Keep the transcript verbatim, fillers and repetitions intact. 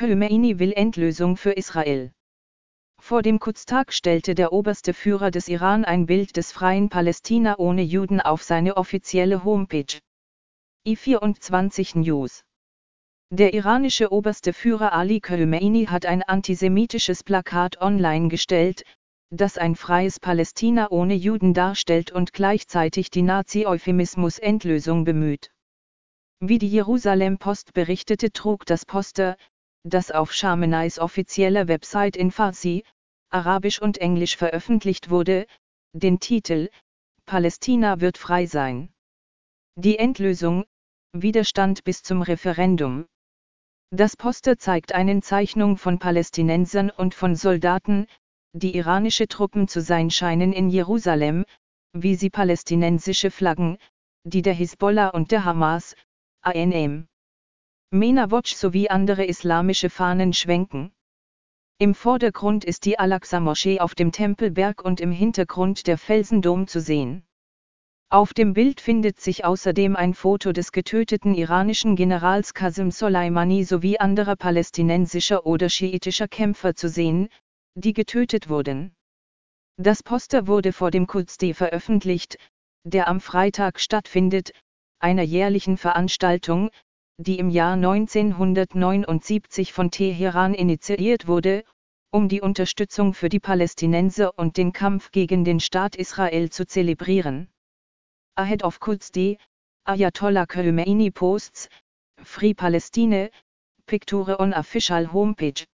Khomeini will Endlösung für Israel. Vor dem Quds-Tag stellte der oberste Führer des Iran ein Bild des freien Palästina ohne Juden auf seine offizielle Homepage. I vierundzwanzig News. Der iranische oberste Führer Ali Khomeini hat ein antisemitisches Plakat online gestellt, das ein freies Palästina ohne Juden darstellt und gleichzeitig die Nazi-Euphemismus Endlösung bemüht. Wie die Jerusalem Post berichtete, trug das Poster, das auf Khameneis offizieller Website in Farsi, Arabisch und Englisch veröffentlicht wurde, den Titel „Palästina wird frei sein. Die Endlösung, Widerstand bis zum Referendum“. Das Poster zeigt eine Zeichnung von Palästinensern und von Soldaten, die iranische Truppen zu sein scheinen in Jerusalem, wie sie palästinensische Flaggen, die der Hisbollah und der Hamas, A N M. MENA Watch sowie andere islamische Fahnen schwenken. Im Vordergrund ist die Al-Aqsa-Moschee auf dem Tempelberg und im Hintergrund der Felsendom zu sehen. Auf dem Bild findet sich außerdem ein Foto des getöteten iranischen Generals Qasem Soleimani sowie anderer palästinensischer oder schiitischer Kämpfer zu sehen, die getötet wurden. Das Poster wurde vor dem Quds-Tag veröffentlicht, der am Freitag stattfindet, einer jährlichen Veranstaltung, die im Jahr neunzehnhundertneunundsiebzig von Teheran initiiert wurde, um die Unterstützung für die Palästinenser und den Kampf gegen den Staat Israel zu zelebrieren. Ahead of Quds-Tag, Ayatollah Khomeini posts, Free Palestine, Picture on official homepage.